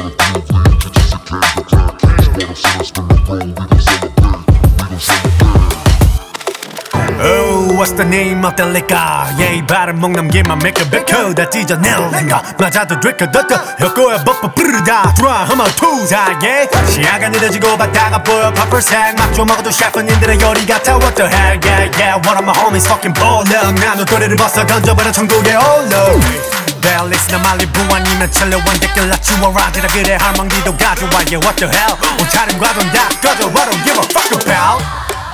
Oh, what's the name of the liquor? Yeah, 이 발음 목 넘기만 make a big call 다 찢어내는 거 맞아도 drink a doctor 혀꼬에 벅벅 부르다 들어와 한번 투사게 시야가 느려지고 바다가 보여 퍼플색 막좀 먹어도 셰프님들의 요리 같아 What the hell, yeah, yeah One of my homies fucking baller 나도 또래를 벗어 던져버려 천국에 홀로 벨리스나 말리부 아니면 첼로원 댓글 낮추어라 지라 그래 할망기도 가져와 Yeah, what the hell 옷차림과도 다 꺼져 I don't give a fuck about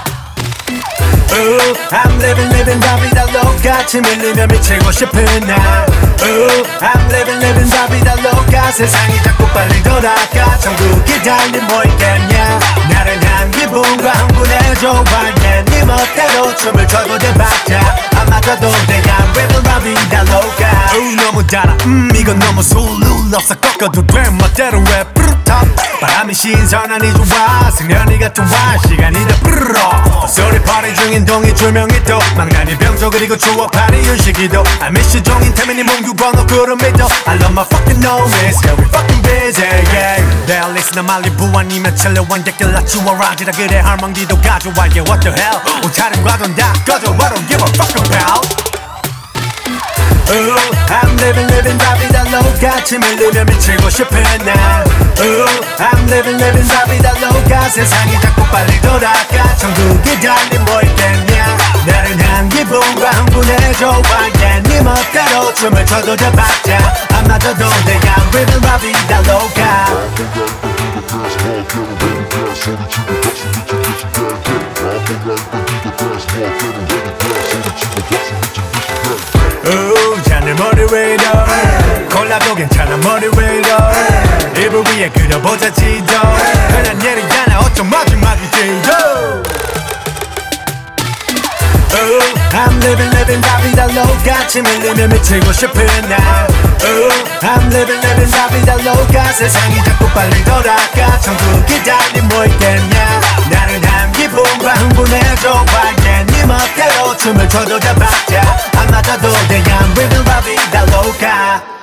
Ooh, I'm living la vida loca 침을 흘리며 미치고 싶은 날 Ooh, I'm living la vida loca 세상이 자꾸 빨리 돌아가 천국이 달리 뭐 있겠냐 나를 향한 기분과 흥분해줘 Yeah, 네 멋대로 춤을 춰도 돼봤자 안 맞아도 돼 I'm living la vida loca Ooh, 너무 달아 이건 너무 술 없어 꺾어도 돼 멋대로 왜 부르터 바람이 신선하니 좋아 승연이 같은 와 시간이 다 부르러 소리 파리 중인 동이 조명이 또 망나니 병조 그리고 추억파리 윤식이도 I miss you 종인 태민이 몽규 번호 구름 믿어 I love my fucking homies yeah we fucking busy yeah 벨리스나 말리부 아니면 첼로원 댓글 낮추어라 지라 그래 할망기도 가져와 yeah what the hell 옷차림과도 다 꺼져 I don't give a fuck about Ooh, I'm living la vida loca 침을 흘리며 미치고 싶은 날 Ooh, I'm living la vida loca 세상이 자꾸 빨리 돌아가 천국이 달리 뭐 있겠냐 나를 향한 기분과 흥분해줘 Yeah, 네 멋대로 춤을 춰도 돼봤자 안 맞아도 돼 I'm living la vida loca Ooh, 자네 머리 왜 이러 콜라도 괜찮아 머리 왜 이러 이불 위에 그려보자 지도 흔한 일이 아냐 어쩜 마지막이지 Ooh, I'm living la vida loca 침을 흘리며 미치고 싶은 날 Ooh, I'm living la vida loca 세상이 자꾸 빨리 돌아가 천국이 달리 뭐 있겠냐 나를 향한 기분과 흥분해줘 Yeah, 네 멋대로 춤을 춰도 돼봤자 안 맞아도 돼 I'm living la vida loca